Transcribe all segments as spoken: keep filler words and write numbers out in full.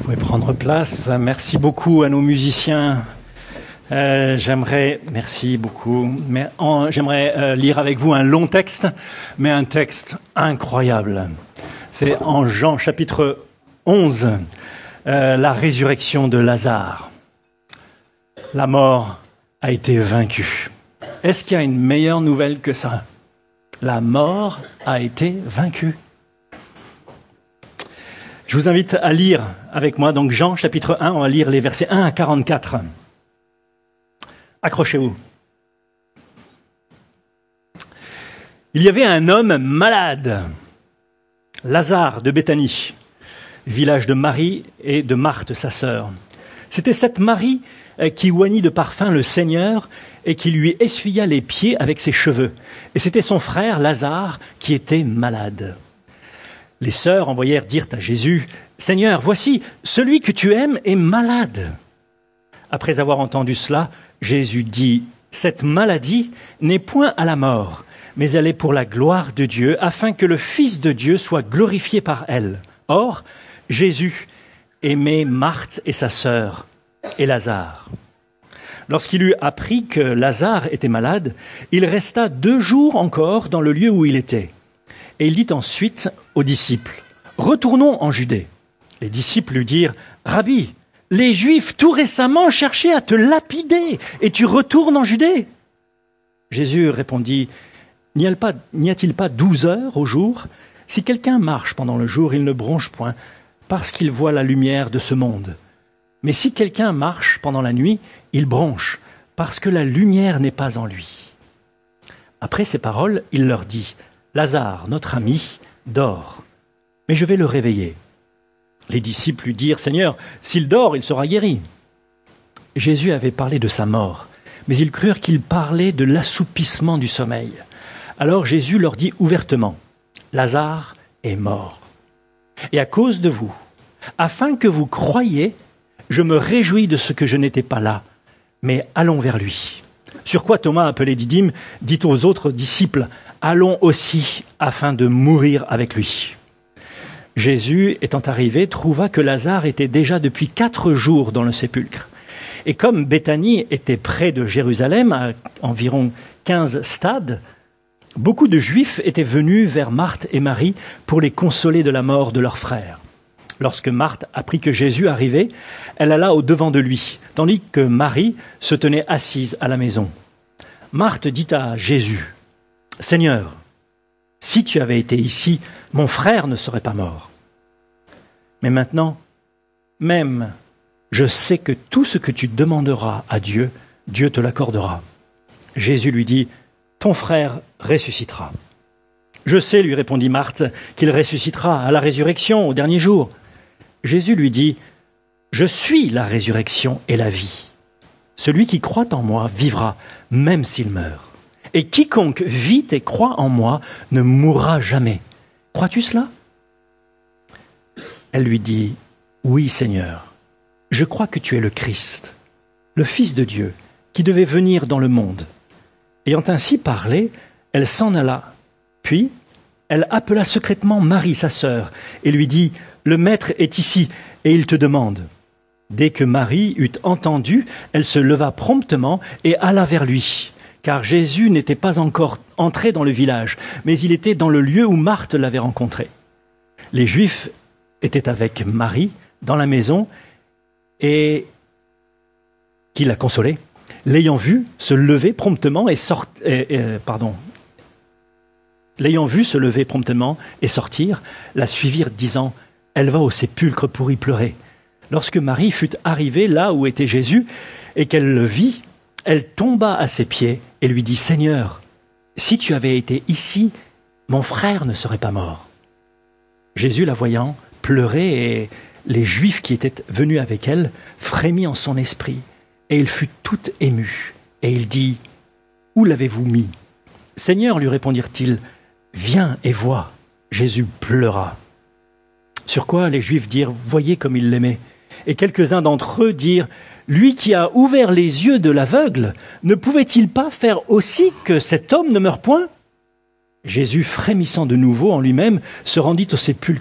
Vous pouvez prendre place. Merci beaucoup à nos musiciens. Euh, j'aimerais, merci beaucoup, mais en, j'aimerais euh, lire avec vous un long texte, mais un texte incroyable. C'est en Jean chapitre onze, euh, la résurrection de Lazare. La mort a été vaincue. Est-ce qu'il y a une meilleure nouvelle que ça? La mort a été vaincue. Je vous invite à lire avec moi, donc Jean chapitre un, on va lire les versets un à quarante-quatre. Accrochez-vous. Il y avait un homme malade, Lazare de Béthanie, village de Marie et de Marthe, sa sœur. C'était cette Marie qui oignit de parfum le Seigneur et qui lui essuya les pieds avec ses cheveux. Et c'était son frère Lazare qui était malade. Les sœurs envoyèrent dire à Jésus, « Seigneur, voici, celui que tu aimes est malade. » Après avoir entendu cela, Jésus dit, « Cette maladie n'est point à la mort, mais elle est pour la gloire de Dieu, afin que le Fils de Dieu soit glorifié par elle. » Or, Jésus aimait Marthe et sa sœur, et Lazare. Lorsqu'il eut appris que Lazare était malade, il resta deux jours encore dans le lieu où il était. Et il dit ensuite aux disciples, « Retournons en Judée. » Les disciples lui dirent, « Rabbi, les Juifs tout récemment cherchaient à te lapider, et tu retournes en Judée ?» Jésus répondit, « N'y a-t-il pas, n'y a-t-il pas douze heures au jour? Si quelqu'un marche pendant le jour, il ne bronche point, parce qu'il voit la lumière de ce monde. Mais si quelqu'un marche pendant la nuit, il bronche, parce que la lumière n'est pas en lui. » Après ces paroles, il leur dit, « Lazare, notre ami, dort, mais je vais le réveiller. » Les disciples lui dirent, « Seigneur, s'il dort, il sera guéri. » Jésus avait parlé de sa mort, mais ils crurent qu'il parlait de l'assoupissement du sommeil. Alors Jésus leur dit ouvertement, « Lazare est mort. Et à cause de vous, afin que vous croyiez, je me réjouis de ce que je n'étais pas là, mais allons vers lui. » Sur quoi Thomas, appelé Didyme, dit aux autres disciples, « Allons aussi afin de mourir avec lui. » Jésus, étant arrivé, trouva que Lazare était déjà depuis quatre jours dans le sépulcre. Et comme Béthanie était près de Jérusalem, à environ quinze stades, beaucoup de Juifs étaient venus vers Marthe et Marie pour les consoler de la mort de leur frère. Lorsque Marthe apprit que Jésus arrivait, elle alla au-devant de lui, tandis que Marie se tenait assise à la maison. Marthe dit à Jésus, « Seigneur, si tu avais été ici, mon frère ne serait pas mort. Mais maintenant, même, je sais que tout ce que tu demanderas à Dieu, Dieu te l'accordera. » Jésus lui dit, « Ton frère ressuscitera. » « Je sais, lui répondit Marthe, qu'il ressuscitera à la résurrection au dernier jour. » Jésus lui dit, « Je suis la résurrection et la vie. Celui qui croit en moi vivra, même s'il meurt. Et quiconque vit et croit en moi ne mourra jamais. Crois-tu cela ?» Elle lui dit, « Oui, Seigneur, je crois que tu es le Christ, le Fils de Dieu, qui devait venir dans le monde. » Ayant ainsi parlé, elle s'en alla. Puis, elle appela secrètement Marie, sa sœur, et lui dit, « Le Maître est ici, et il te demande. » Dès que Marie eut entendu, elle se leva promptement et alla vers lui, car Jésus n'était pas encore entré dans le village, mais il était dans le lieu où Marthe l'avait rencontré. Les Juifs étaient avec Marie dans la maison et qui la consolait. L'ayant vue se lever promptement et sort, et, et, pardon, l'ayant vue se lever promptement et sortir, la suivirent disant, « Elle va au sépulcre pour y pleurer. » Lorsque Marie fut arrivée là où était Jésus et qu'elle le vit, elle tomba à ses pieds et lui dit, « Seigneur, si tu avais été ici, mon frère ne serait pas mort. » Jésus, la voyant pleurer, et les Juifs qui étaient venus avec elle frémit en son esprit, et il fut tout ému. Et il dit, « Où l'avez-vous mis ?» « Seigneur, lui répondirent-ils, « Viens et vois. » Jésus pleura. Sur quoi les Juifs dirent, « Voyez comme il l'aimait. » Et quelques-uns d'entre eux dirent, « Lui qui a ouvert les yeux de l'aveugle, ne pouvait-il pas faire aussi que cet homme ne meure point ?» Jésus, frémissant de nouveau en lui-même, se rendit au sépulcre.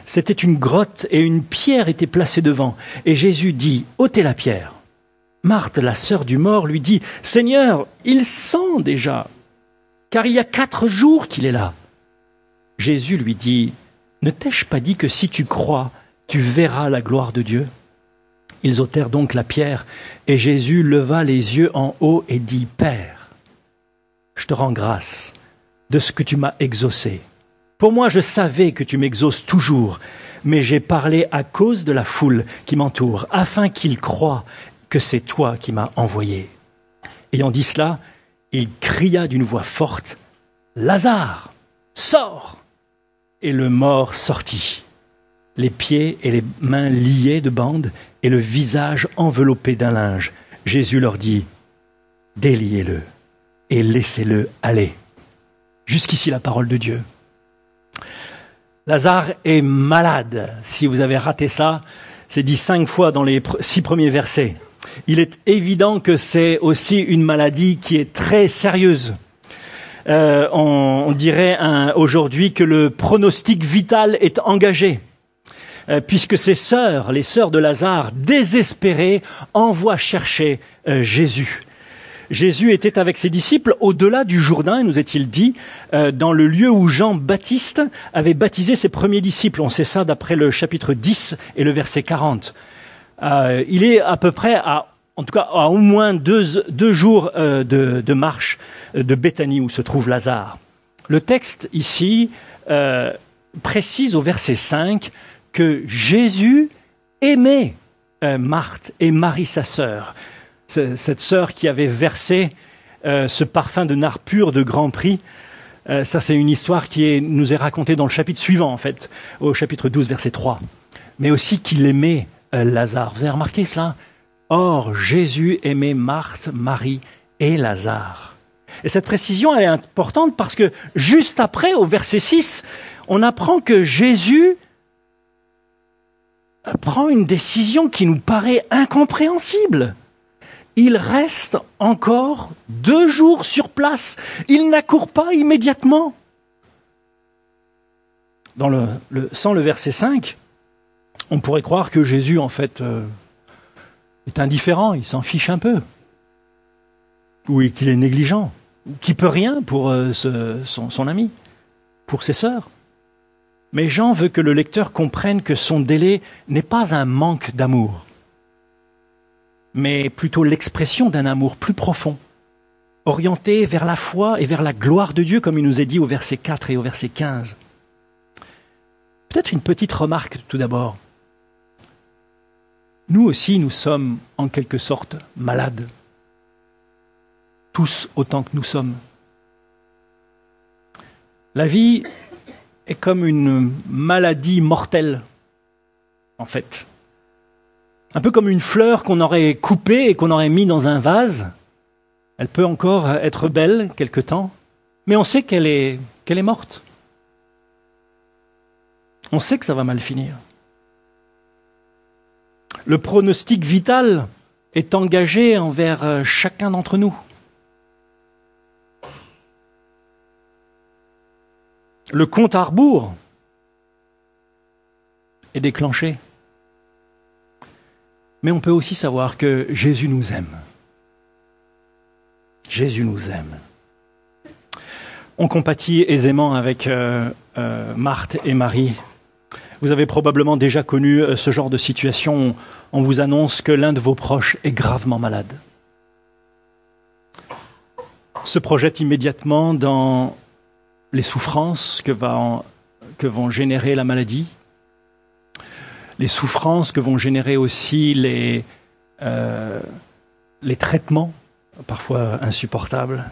C'était une grotte et une pierre était placée devant. Et Jésus dit, « ôtez la pierre ». Marthe, la sœur du mort, lui dit, « Seigneur, il sent déjà, car il y a quatre jours qu'il est là. » Jésus lui dit, « Ne t'ai-je pas dit que si tu crois, tu verras la gloire de Dieu ?» Ils ôtèrent donc la pierre, et Jésus leva les yeux en haut et dit, « Père, je te rends grâce de ce que tu m'as exaucé. Pour moi, je savais que tu m'exauces toujours, mais j'ai parlé à cause de la foule qui m'entoure, afin qu'ils croient que c'est toi qui m'as envoyé. » Ayant dit cela, il cria d'une voix forte, « Lazare, sors !» Et le mort sortit, les pieds et les mains liés de bandes et le visage enveloppé d'un linge. Jésus leur dit, « Déliez-le et laissez-le aller. » Jusqu'ici la parole de Dieu. Lazare est malade. Si vous avez raté ça, c'est dit cinq fois dans les six premiers versets. Il est évident que c'est aussi une maladie qui est très sérieuse. Euh, on, on dirait hein, aujourd'hui que le pronostic vital est engagé, euh, puisque ses sœurs, les sœurs de Lazare, désespérées, envoient chercher euh, Jésus. Jésus était avec ses disciples au-delà du Jourdain, nous est-il dit, euh, dans le lieu où Jean-Baptiste avait baptisé ses premiers disciples. On sait ça d'après le chapitre dix et le verset quarante. Euh, il est à peu près à, en tout cas, à au moins deux, deux jours euh, de, de marche de Béthanie où se trouve Lazare. Le texte ici euh, précise au verset cinq que Jésus aimait euh, Marthe et Marie sa sœur. Cette sœur qui avait versé euh, ce parfum de nard pur de grand prix. Euh, ça, c'est une histoire qui est, nous est racontée dans le chapitre suivant, en fait, au chapitre douze, verset trois. Mais aussi qu'il aimait euh, Lazare. Vous avez remarqué cela ? Or, Jésus aimait Marthe, Marie et Lazare. Et cette précision, elle est importante parce que juste après, au verset six, on apprend que Jésus prend une décision qui nous paraît incompréhensible. Il reste encore deux jours sur place. Il n'accourt pas immédiatement. Dans le, le, sans le verset cinq, on pourrait croire que Jésus, en fait, euh, est indifférent, il s'en fiche un peu. Ou qu'il est négligent, ou qu'il peut rien pour euh, ce, son, son ami, pour ses sœurs. Mais Jean veut que le lecteur comprenne que son délai n'est pas un manque d'amour, mais plutôt l'expression d'un amour plus profond, orienté vers la foi et vers la gloire de Dieu, comme il nous est dit au verset quatre et au verset quinze. Peut-être une petite remarque tout d'abord. Nous aussi, nous sommes en quelque sorte malades, tous autant que nous sommes. La vie est comme une maladie mortelle, en fait. Un peu comme une fleur qu'on aurait coupée et qu'on aurait mis dans un vase. Elle peut encore être belle quelque temps, mais on sait qu'elle est, qu'elle est morte. On sait que ça va mal finir. Le pronostic vital est engagé envers chacun d'entre nous. Le compte à rebours est déclenché. Mais on peut aussi savoir que Jésus nous aime. Jésus nous aime. On compatit aisément avec euh, euh, Marthe et Marie. Vous avez probablement déjà connu euh, ce genre de situation. On vous annonce que l'un de vos proches est gravement malade. On se projette immédiatement dans les souffrances que, va en, que vont générer la maladie, les souffrances que vont générer aussi les, euh, les traitements, parfois insupportables.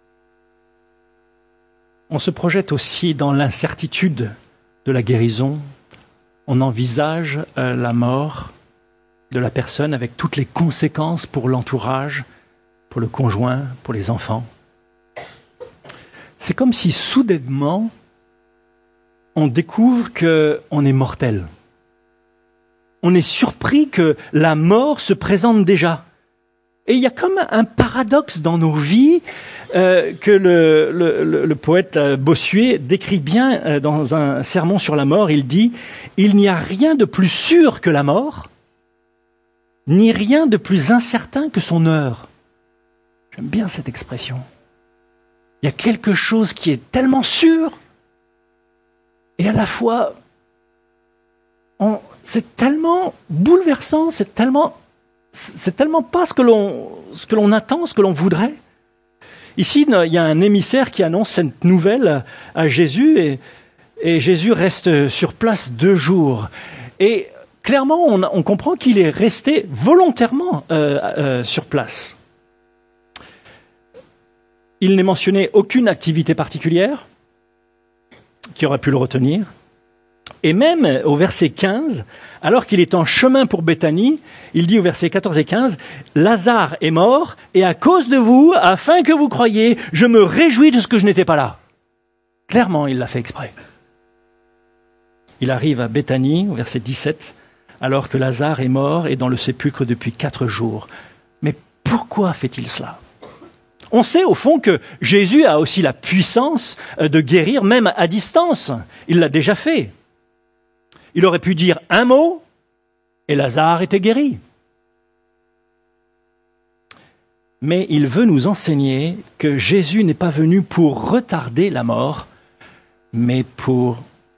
On se projette aussi dans l'incertitude de la guérison. On envisage euh, la mort de la personne avec toutes les conséquences pour l'entourage, pour le conjoint, pour les enfants. C'est comme si soudainement, on découvre qu'on est mortel. On est surpris que la mort se présente déjà. Et il y a comme un paradoxe dans nos vies. euh, que le, le, le, le poète Bossuet décrit bien euh, dans un sermon sur la mort. Il dit « Il n'y a rien de plus sûr que la mort, ni rien de plus incertain que son heure. » J'aime bien cette expression. Il y a quelque chose qui est tellement sûr et à la fois, on, c'est tellement bouleversant, c'est tellement, c'est tellement pas ce que l'on, ce que l'on attend, ce que l'on voudrait. Ici, il y a un émissaire qui annonce cette nouvelle à Jésus et, et Jésus reste sur place deux jours. Et clairement, on, on comprend qu'il est resté volontairement euh, euh, sur place. Il n'est mentionné aucune activité particulière qui aurait pu le retenir. Et même au verset quinze, alors qu'il est en chemin pour Béthanie, il dit au verset quatorze et quinze, « Lazare est mort, et à cause de vous, afin que vous croyiez, je me réjouis de ce que je n'étais pas là. » Clairement, il l'a fait exprès. Il arrive à Béthanie, au verset dix-sept, alors que Lazare est mort et dans le sépulcre depuis quatre jours. Mais pourquoi fait-il cela ? On sait au fond que Jésus a aussi la puissance de guérir même à distance. Il l'a déjà fait. Il aurait pu dire un mot et Lazare était guéri. Mais il veut nous enseigner que Jésus n'est pas venu pour retarder la mort, mais pour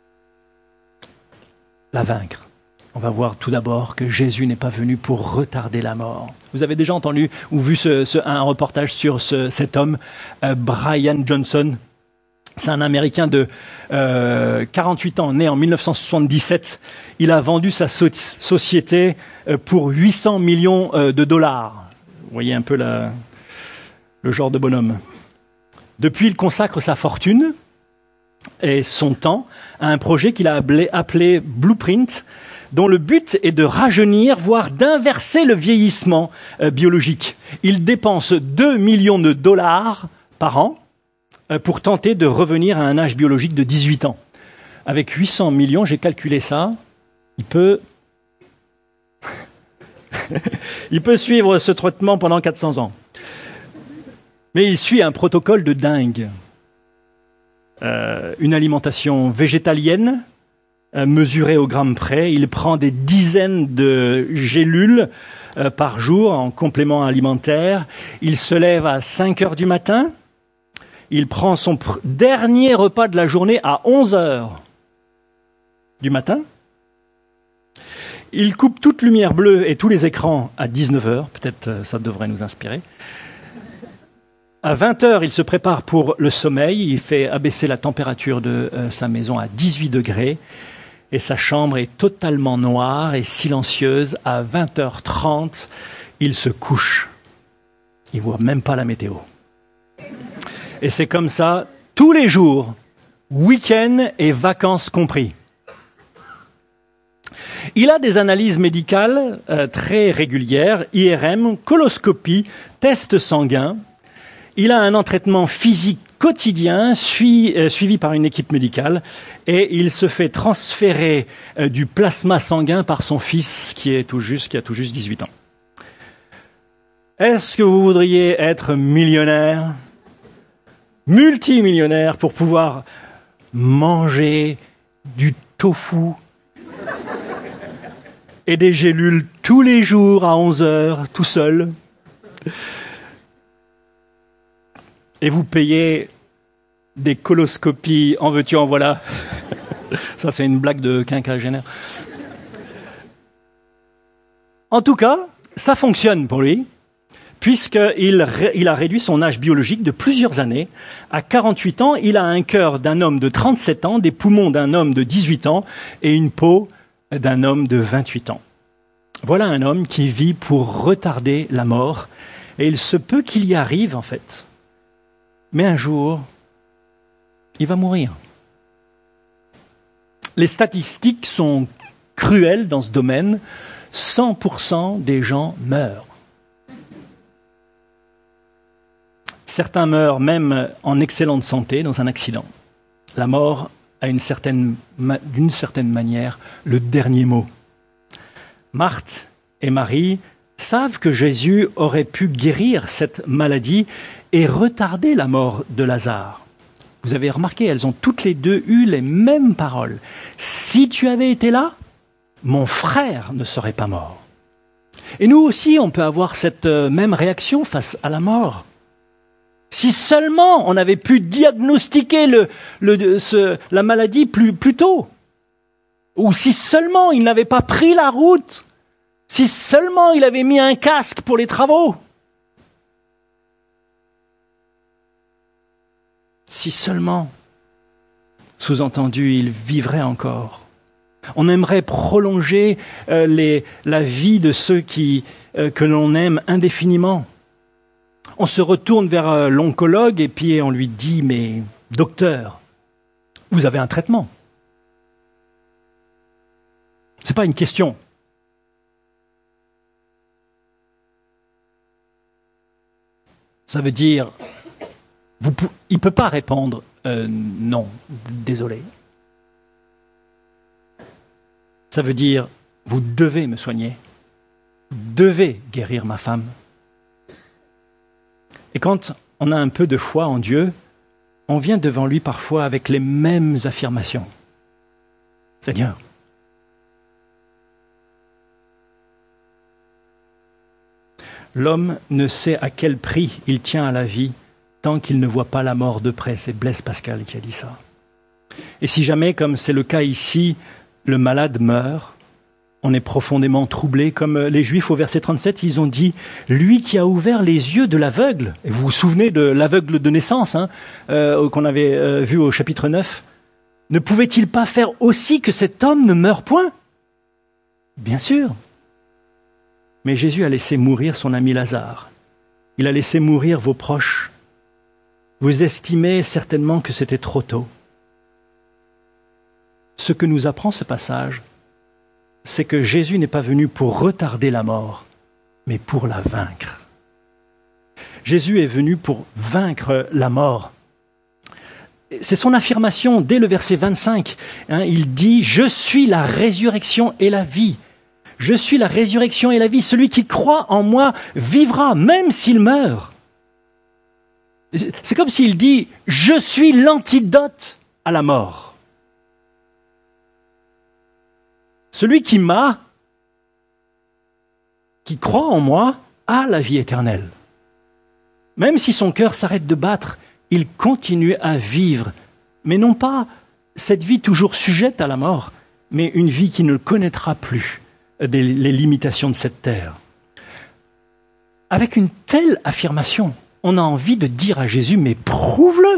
la vaincre. On va voir tout d'abord que Jésus n'est pas venu pour retarder la mort. Vous avez déjà entendu ou vu ce, ce, un reportage sur ce, cet homme, euh, Brian Johnson. C'est un Américain de euh, quarante-huit ans, né en mille neuf cent soixante-dix-sept. Il a vendu sa so- société euh, pour huit cents millions euh, de dollars. Vous voyez un peu la, le genre de bonhomme. Depuis, il consacre sa fortune et son temps à un projet qu'il a appelé, appelé Blueprint, dont le but est de rajeunir, voire d'inverser le vieillissement euh, biologique. Il dépense deux millions de dollars par an euh, pour tenter de revenir à un âge biologique de dix-huit ans. Avec huit cents millions, j'ai calculé ça, il peut, il peut suivre ce traitement pendant quatre cents ans. Mais il suit un protocole de dingue. Euh, une alimentation végétalienne, mesuré au gramme près. Il prend des dizaines de gélules euh, par jour en complément alimentaire. Il se lève à cinq heures du matin. Il prend son pr- dernier repas de la journée à onze heures du matin. Il coupe toute lumière bleue et tous les écrans à dix-neuf heures. Peut-être euh, ça devrait nous inspirer. À vingt heures, il se prépare pour le sommeil. Il fait abaisser la température de euh, sa maison à dix-huit degrés. Et sa chambre est totalement noire et silencieuse. À vingt heures trente, il se couche. Il ne voit même pas la météo. Et c'est comme ça, tous les jours, week-end et vacances compris. Il a des analyses médicales euh, très régulières, I R M, coloscopie, tests sanguins. Il a un entraînement physique quotidien suivi, euh, suivi par une équipe médicale et il se fait transférer euh, du plasma sanguin par son fils qui, est tout juste, qui a tout juste dix-huit ans. Est-ce que vous voudriez être millionnaire, multimillionnaire pour pouvoir manger du tofu et des gélules tous les jours à onze heures tout seul ? Et vous payez des coloscopies en veux-tu, en voilà. Ça, c'est une blague de quinquagénaire. En tout cas, ça fonctionne pour lui, puisqu'il il a réduit son âge biologique de plusieurs années. À quarante-huit ans, il a un cœur d'un homme de trente-sept ans, des poumons d'un homme de dix-huit ans et une peau d'un homme de vingt-huit ans. Voilà un homme qui vit pour retarder la mort, et il se peut qu'il y arrive, en fait. Mais un jour, il va mourir. Les statistiques sont cruelles dans ce domaine. cent pour cent des gens meurent. Certains meurent même en excellente santé dans un accident. La mort a une certaine, d'une certaine manière le dernier mot. Marthe et Marie savent que Jésus aurait pu guérir cette maladie et retarder la mort de Lazare. Vous avez remarqué, elles ont toutes les deux eu les mêmes paroles. « Si tu avais été là, mon frère ne serait pas mort. » Et nous aussi, on peut avoir cette même réaction face à la mort. Si seulement on avait pu diagnostiquer le, le, ce, la maladie plus, plus tôt, ou si seulement il n'avait pas pris la route, si seulement il avait mis un casque pour les travaux, si seulement, sous-entendu, il vivrait encore. On aimerait prolonger euh, les, la vie de ceux qui, euh, que l'on aime indéfiniment. On se retourne vers euh, l'oncologue et puis on lui dit « Mais docteur, vous avez un traitement ?» Ce n'est pas une question. Ça veut dire, vous, il ne peut pas répondre euh, « Non, désolé ». Ça veut dire, vous devez me soigner, vous devez guérir ma femme. Et quand on a un peu de foi en Dieu, on vient devant lui parfois avec les mêmes affirmations. Seigneur, l'homme ne sait à quel prix il tient à la vie tant qu'il ne voit pas la mort de près. C'est Blaise Pascal qui a dit ça. Et si jamais, comme c'est le cas ici, le malade meurt, on est profondément troublé, comme les Juifs au verset trente-sept, ils ont dit « Lui qui a ouvert les yeux de l'aveugle », et vous vous souvenez de l'aveugle de naissance hein, euh, qu'on avait euh, vu au chapitre neuf, ne pouvait-il pas faire aussi que cet homme ne meure point ? Bien sûr. Mais Jésus a laissé mourir son ami Lazare. Il a laissé mourir vos proches. Vous estimez certainement que c'était trop tôt. Ce que nous apprend ce passage, c'est que Jésus n'est pas venu pour retarder la mort, mais pour la vaincre. Jésus est venu pour vaincre la mort. C'est son affirmation dès le verset vingt-cinq. Hein, il dit « Je suis la résurrection et la vie. Je suis la résurrection et la vie. Celui qui croit en moi vivra, même s'il meurt. » C'est comme s'il dit « Je suis l'antidote à la mort. » Celui qui m'a, qui croit en moi, a la vie éternelle. Même si son cœur s'arrête de battre, il continue à vivre, mais non pas cette vie toujours sujette à la mort, mais une vie qui ne connaîtra plus des, les limitations de cette terre. Avec une telle affirmation, on a envie de dire à Jésus, mais prouve-le.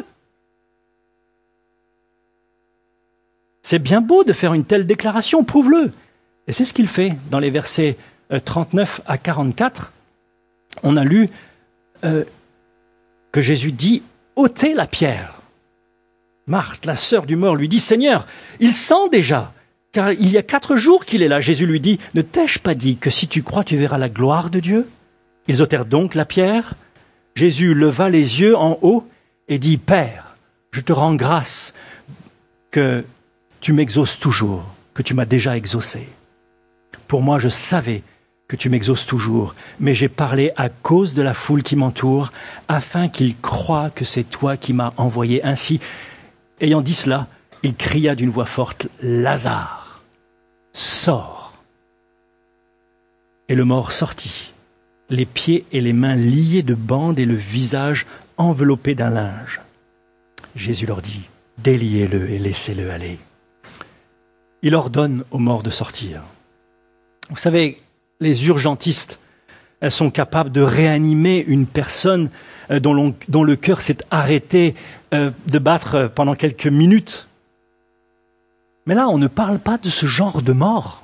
C'est bien beau de faire une telle déclaration, prouve-le. Et c'est ce qu'il fait dans les versets trente-neuf à quarante-quatre. On a lu euh, que Jésus dit « ôtez la pierre ». Marthe, la sœur du mort, lui dit « Seigneur, il sent déjà, car il y a quatre jours qu'il est là. » Jésus lui dit « Ne t'ai-je pas dit que si tu crois, tu verras la gloire de Dieu ?» Ils ôtèrent donc la pierre. Jésus leva les yeux en haut et dit « Père, je te rends grâce que tu m'exauces toujours, que tu m'as déjà exaucé. Pour moi, je savais que tu m'exauces toujours, mais j'ai parlé à cause de la foule qui m'entoure, afin qu'ils croient que c'est toi qui m'as envoyé. Ainsi, ayant dit cela, il cria d'une voix forte, « Lazare, sors !» Et le mort sortit, les pieds et les mains liés de bandes et le visage enveloppé d'un linge. Jésus leur dit, « Déliez-le et laissez-le aller. » Il ordonne aux morts de sortir. Vous savez, les urgentistes elles sont capables de réanimer une personne dont, l'on, dont le cœur s'est arrêté euh, de battre pendant quelques minutes. Mais là, on ne parle pas de ce genre de mort.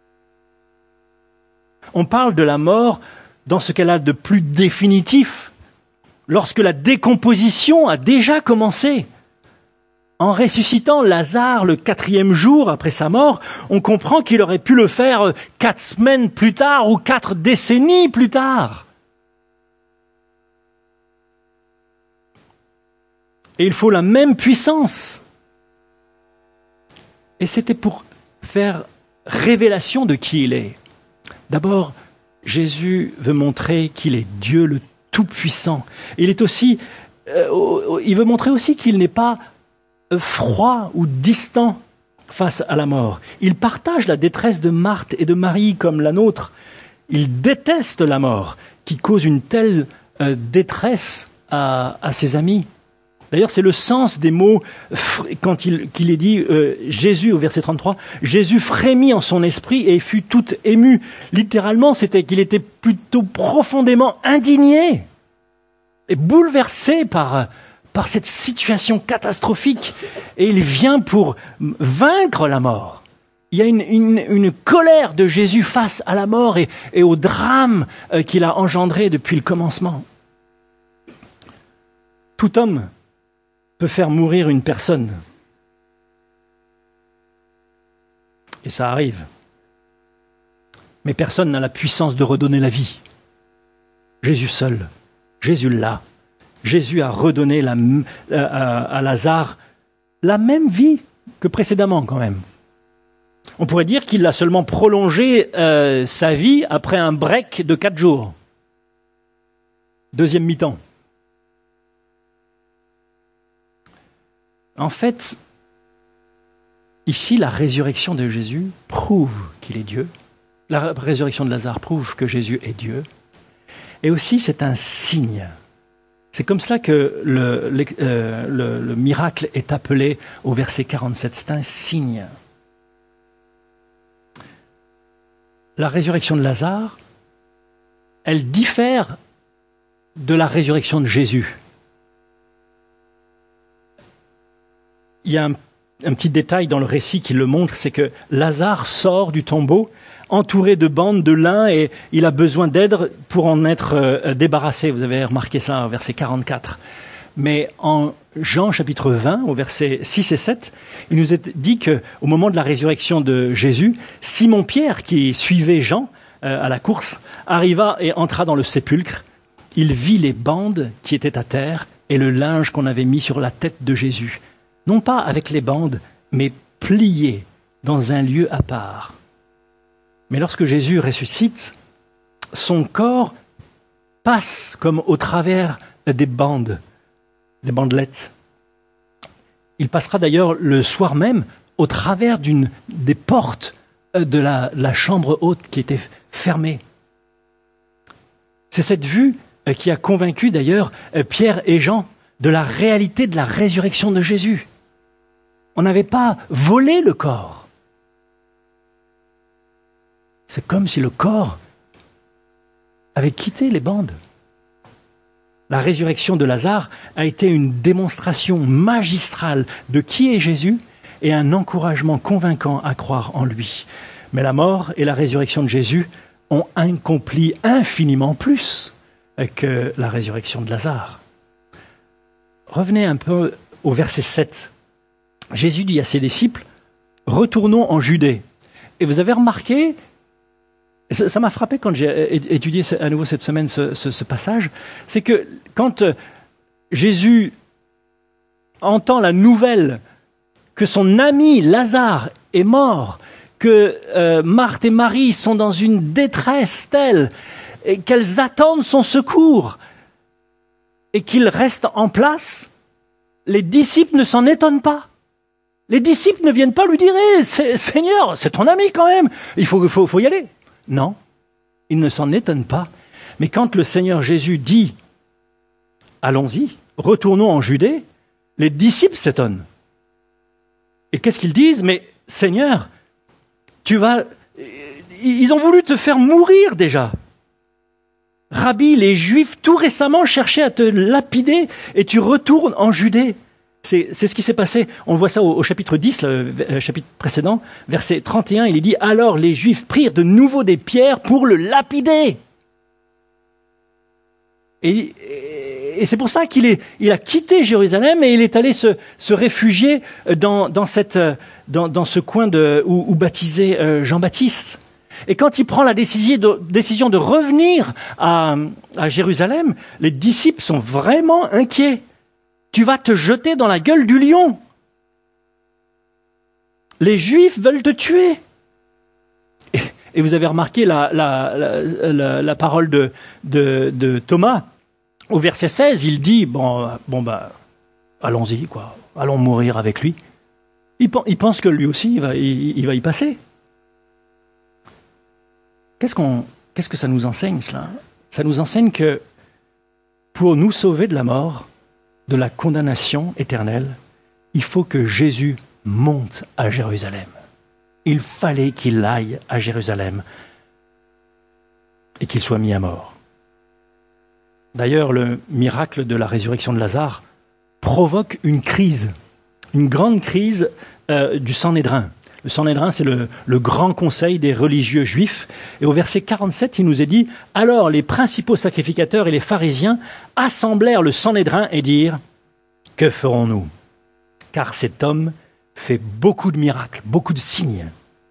On parle de la mort dans ce qu'elle a de plus définitif, lorsque la décomposition a déjà commencé. En ressuscitant Lazare le quatrième jour après sa mort, on comprend qu'il aurait pu le faire quatre semaines plus tard ou quatre décennies plus tard. Et il faut la même puissance. Et c'était pour faire révélation de qui il est. D'abord, Jésus veut montrer qu'il est Dieu le Tout-Puissant. Il est aussi, euh, il veut montrer aussi qu'il n'est pas froid ou distant face à la mort. Il partage la détresse de Marthe et de Marie comme la nôtre. Il déteste la mort qui cause une telle euh, détresse à, à ses amis. D'ailleurs, c'est le sens des mots quand il, qu'il est dit, euh, Jésus, au verset trente-trois, Jésus frémit en son esprit et fut tout ému. Littéralement, c'était qu'il était plutôt profondément indigné et bouleversé par, par cette situation catastrophique. Et il vient pour vaincre la mort. Il y a une, une, une colère de Jésus face à la mort et, et au drame euh, qu'il a engendré depuis le commencement. Tout homme peut faire mourir une personne. Et ça arrive. Mais personne n'a la puissance de redonner la vie. Jésus seul. Jésus l'a. Jésus a redonné la, à, à Lazare la même vie que précédemment quand même. On pourrait dire qu'il a seulement prolongé euh, sa vie après un break de quatre jours. Deuxième mi-temps. En fait, ici, la résurrection de Jésus prouve qu'il est Dieu. La résurrection de Lazare prouve que Jésus est Dieu. Et aussi, c'est un signe. C'est comme cela que le, le, euh, le, le miracle est appelé au verset quarante-sept. C'est un signe. La résurrection de Lazare, elle diffère de la résurrection de Jésus. Il y a un, un petit détail dans le récit qui le montre, c'est que Lazare sort du tombeau entouré de bandes de lin et il a besoin d'aide pour en être euh, débarrassé. Vous avez remarqué ça au verset quarante-quatre. Mais en Jean chapitre vingt, au verset six et sept, il nous est dit qu'au moment de la résurrection de Jésus, Simon-Pierre, qui suivait Jean euh, à la course, arriva et entra dans le sépulcre. Il vit les bandes qui étaient à terre et le linge qu'on avait mis sur la tête de Jésus. Non pas avec les bandes, mais pliées dans un lieu à part. Mais lorsque Jésus ressuscite, son corps passe comme au travers des bandes, des bandelettes. Il passera d'ailleurs le soir même au travers d'une, des portes de la, la chambre haute qui était fermée. C'est cette vue qui a convaincu d'ailleurs Pierre et Jean de la réalité de la résurrection de Jésus. On n'avait pas volé le corps. C'est comme si le corps avait quitté les bandes. La résurrection de Lazare a été une démonstration magistrale de qui est Jésus et un encouragement convaincant à croire en lui. Mais la mort et la résurrection de Jésus ont accompli infiniment plus que la résurrection de Lazare. Revenez un peu au verset sept. Jésus dit à ses disciples, « Retournons en Judée. » Et vous avez remarqué, ça, ça m'a frappé quand j'ai étudié à nouveau cette semaine ce, ce, ce passage, c'est que quand Jésus entend la nouvelle que son ami Lazare est mort, que euh, Marthe et Marie sont dans une détresse telle et qu'elles attendent son secours et qu'il reste en place, les disciples ne s'en étonnent pas. Les disciples ne viennent pas lui dire hey, « Seigneur, c'est ton ami quand même, il faut, faut, faut y aller ». Non, ils ne s'en étonnent pas. Mais quand le Seigneur Jésus dit « Allons-y, retournons en Judée », les disciples s'étonnent. Et qu'est-ce qu'ils disent ? « Mais Seigneur, tu vas... Ils ont voulu te faire mourir déjà. Rabbi, les Juifs tout récemment cherchaient à te lapider et tu retournes en Judée. » C'est, c'est ce qui s'est passé. On voit ça au, au chapitre dix, le, le chapitre précédent, verset trente et un. Il est dit « Alors les Juifs prirent de nouveau des pierres pour le lapider. » Et, et, et c'est pour ça qu'il est, il a quitté Jérusalem et il est allé se, se réfugier dans, dans, cette, dans, dans ce coin de, où, où baptisait euh, Jean-Baptiste. Et quand il prend la décision de, décision de revenir à, à Jérusalem, les disciples sont vraiment inquiets. Tu vas te jeter dans la gueule du lion. Les Juifs veulent te tuer. Et, Et vous avez remarqué la, la, la, la, la parole de, de, de Thomas. Au verset seize, il dit, bon, bon bah, allons-y, quoi. Allons mourir avec lui. Il, il pense que lui aussi, il va, il, il va y passer. Qu'est-ce, qu'on, qu'est-ce que ça nous enseigne, cela ? Ça nous enseigne que pour nous sauver de la mort, de la condamnation éternelle, il faut que Jésus monte à Jérusalem. Il fallait qu'il aille à Jérusalem et qu'il soit mis à mort. D'ailleurs, le miracle de la résurrection de Lazare provoque une crise, une grande crise euh, du Sanhédrin. Le Sanhédrin, c'est le, le grand conseil des religieux juifs. Et au verset quarante-sept, il nous est dit « Alors les principaux sacrificateurs et les pharisiens assemblèrent le Sanhédrin et dirent « Que ferons-nous ? Car cet homme fait beaucoup de miracles, beaucoup de signes. »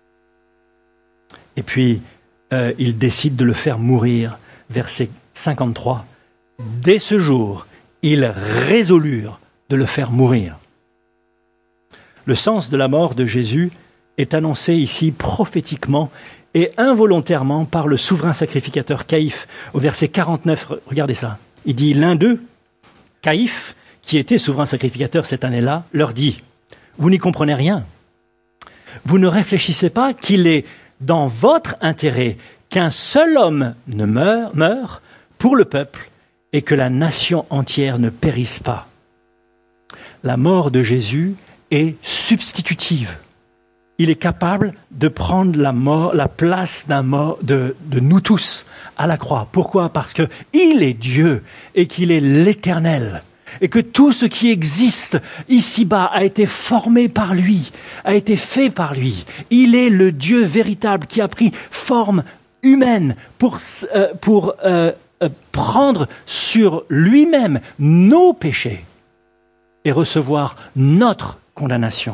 Et puis, euh, ils décident de le faire mourir. Verset cinquante-trois. « Dès ce jour, ils résolurent de le faire mourir. » Le sens de la mort de Jésus est annoncé ici prophétiquement et involontairement par le souverain sacrificateur Caïphe. Au verset quarante-neuf, regardez ça. Il dit, l'un d'eux, Caïphe, qui était souverain sacrificateur cette année-là, leur dit, « Vous n'y comprenez rien. Vous ne réfléchissez pas qu'il est dans votre intérêt qu'un seul homme ne meure, meure pour le peuple et que la nation entière ne périsse pas. » La mort de Jésus est substitutive. Il est capable de prendre la, mort, la place d'un mort, de, de nous tous à la croix. Pourquoi ? Parce qu'il est Dieu et qu'il est l'Éternel. Et que tout ce qui existe ici-bas a été formé par lui, a été fait par lui. Il est le Dieu véritable qui a pris forme humaine pour, euh, pour euh, euh, prendre sur lui-même nos péchés et recevoir notre condamnation.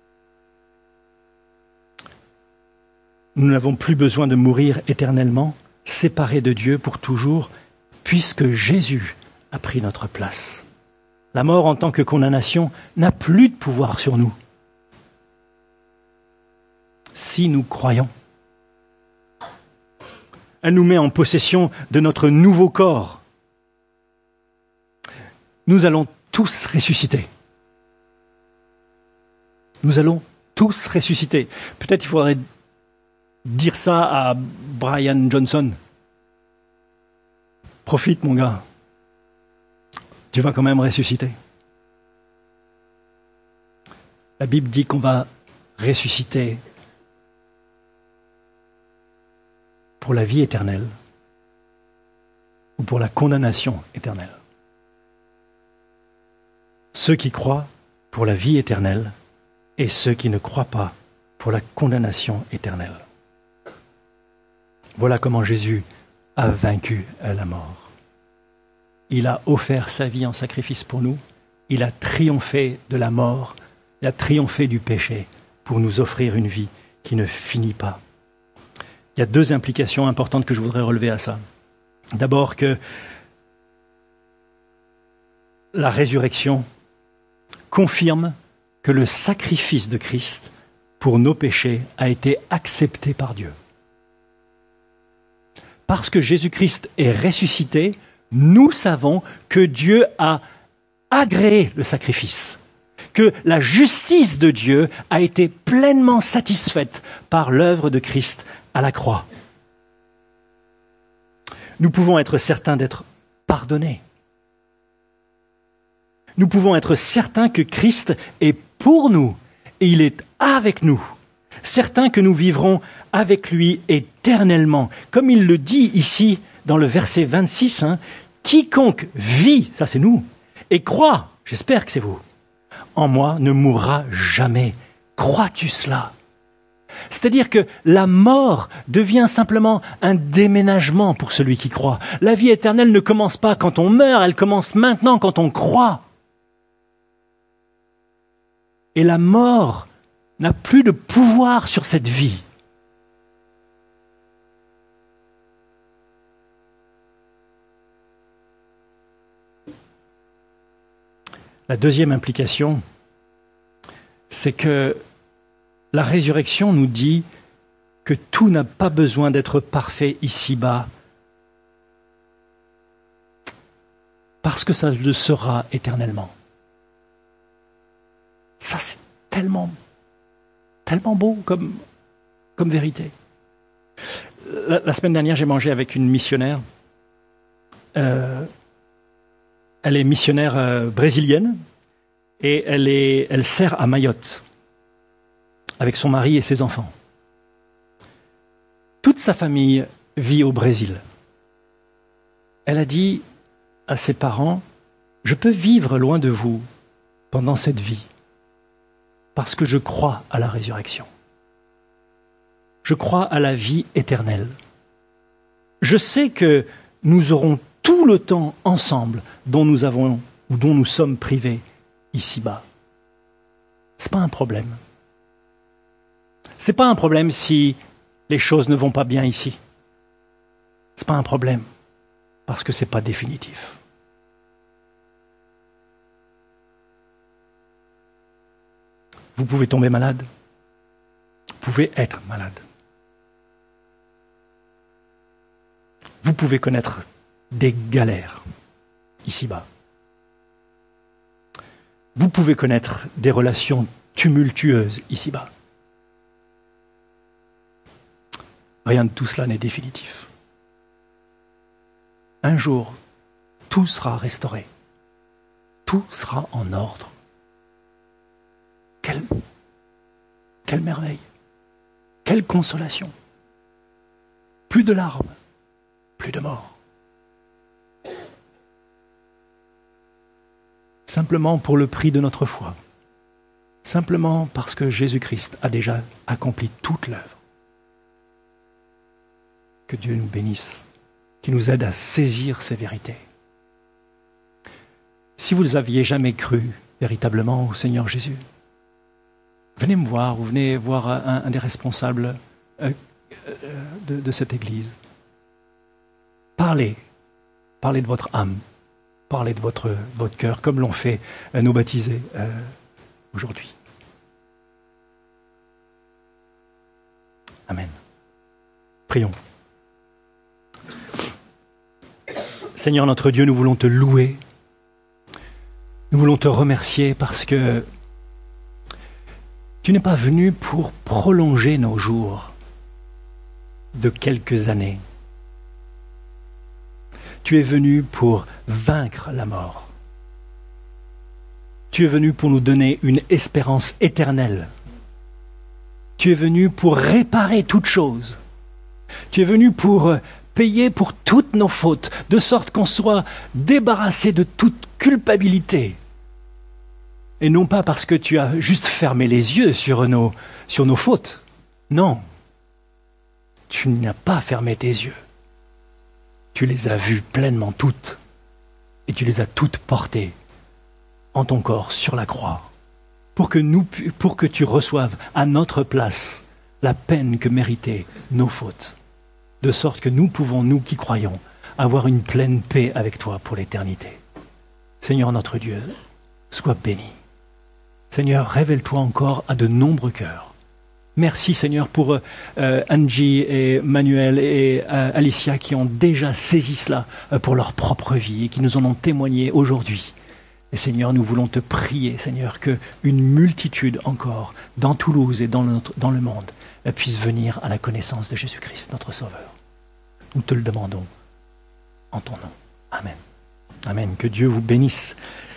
Nous n'avons plus besoin de mourir éternellement, séparés de Dieu pour toujours, puisque Jésus a pris notre place. La mort en tant que condamnation n'a plus de pouvoir sur nous. Si nous croyons, elle nous met en possession de notre nouveau corps. Nous allons tous ressusciter. Nous allons tous ressusciter. Peut-être il faudrait dire ça à Brian Johnson. Profite, mon gars. Tu vas quand même ressusciter. La Bible dit qu'on va ressusciter pour la vie éternelle ou pour la condamnation éternelle. Ceux qui croient pour la vie éternelle et ceux qui ne croient pas pour la condamnation éternelle. Voilà comment Jésus a vaincu la mort. Il a offert sa vie en sacrifice pour nous. Il a triomphé de la mort. Il a triomphé du péché pour nous offrir une vie qui ne finit pas. Il y a deux implications importantes que je voudrais relever à ça. D'abord que la résurrection confirme que le sacrifice de Christ pour nos péchés a été accepté par Dieu. Parce que Jésus-Christ est ressuscité, nous savons que Dieu a agréé le sacrifice, que la justice de Dieu a été pleinement satisfaite par l'œuvre de Christ à la croix. Nous pouvons être certains d'être pardonnés. Nous pouvons être certains que Christ est pour nous et il est avec nous. Certains que nous vivrons avec lui éternellement. Comme il le dit ici dans le verset vingt-six, hein, « Quiconque vit, ça c'est nous, et croit, j'espère que c'est vous, en moi ne mourra jamais. Crois-tu cela ?» C'est-à-dire que la mort devient simplement un déménagement pour celui qui croit. La vie éternelle ne commence pas quand on meurt, elle commence maintenant quand on croit. Et la mort n'a plus de pouvoir sur cette vie. La deuxième implication, c'est que la résurrection nous dit que tout n'a pas besoin d'être parfait ici-bas, parce que ça le sera éternellement. Ça, c'est tellement, tellement beau comme, comme vérité. La, la semaine dernière, j'ai mangé avec une missionnaire. Euh, elle est missionnaire euh, brésilienne et elle, est, elle sert à Mayotte avec son mari et ses enfants. Toute sa famille vit au Brésil. Elle a dit à ses parents, « Je peux vivre loin de vous pendant cette vie parce que je crois à la résurrection. Je crois à la vie éternelle. Je sais que nous aurons tout le temps ensemble dont nous avons ou dont nous sommes privés ici-bas. C'est pas un problème. C'est pas un problème si les choses ne vont pas bien ici. C'est pas un problème parce que c'est pas définitif. Vous pouvez tomber malade. Vous pouvez être malade. Vous pouvez connaître des galères ici-bas. Vous pouvez connaître des relations tumultueuses ici-bas. Rien de tout cela n'est définitif. Un jour, tout sera restauré. Tout sera en ordre. Quelle, quelle merveille! Quelle consolation! Plus de larmes, plus de mort. Simplement pour le prix de notre foi. Simplement parce que Jésus-Christ a déjà accompli toute l'œuvre. Que Dieu nous bénisse, qui nous aide à saisir ces vérités. Si vous n'aviez jamais cru véritablement au Seigneur Jésus, venez me voir ou venez voir un, un des responsables euh, euh, de, de cette Église. Parlez, parlez de votre âme, parlez de votre, votre cœur, comme l'ont fait euh, nos baptisés euh, aujourd'hui. Amen. Prions. Seigneur notre Dieu, nous voulons te louer. Nous voulons te remercier parce que tu n'es pas venu pour prolonger nos jours de quelques années. Tu es venu pour vaincre la mort. Tu es venu pour nous donner une espérance éternelle. Tu es venu pour réparer toutes choses. Tu es venu pour payer pour toutes nos fautes, de sorte qu'on soit débarrassé de toute culpabilité. Et non pas parce que tu as juste fermé les yeux sur nos, sur nos fautes. Non. Tu n'as pas fermé tes yeux. Tu les as vues pleinement toutes. Et tu les as toutes portées en ton corps sur la croix. Pour que, nous, pour que tu reçoives à notre place la peine que méritaient nos fautes. De sorte que nous pouvons, nous qui croyons, avoir une pleine paix avec toi pour l'éternité. Seigneur notre Dieu, sois béni. Seigneur, révèle-toi encore à de nombreux cœurs. Merci Seigneur pour euh, Angie et Manuel et euh, Alicia qui ont déjà saisi cela euh, pour leur propre vie et qui nous en ont témoigné aujourd'hui. Et Seigneur, nous voulons te prier, Seigneur, qu'une multitude encore dans Toulouse et dans le, dans le monde puisse venir à la connaissance de Jésus-Christ, notre Sauveur. Nous te le demandons en ton nom. Amen. Amen. Que Dieu vous bénisse